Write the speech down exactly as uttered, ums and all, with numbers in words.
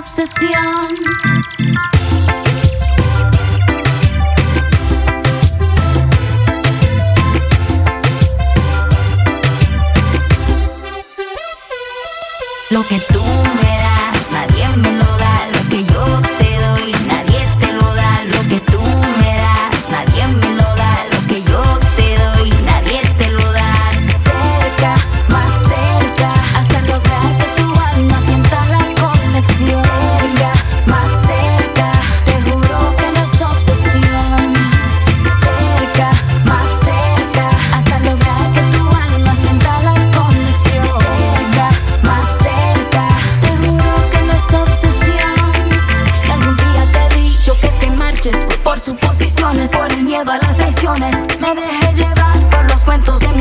obsesión. Lo que tú me das, nadie me lo da. Lo que yo te doy, nadie te lo da. Lo que tú me das, nadie me lo da. Lo que yo te doy, nadie te lo da. Cerca, más cerca, hasta lograr que tu alma sienta la conexión. Cerca, más cerca, te juro que no es obsesión. Cerca, más cerca, hasta lograr que tu alma sienta la conexión. Cerca, más cerca, te juro que no es obsesión. Si algún día te he dicho que te marches, fue por suposiciones, por el miedo a las traiciones. Me dejé llevar por los cuentos de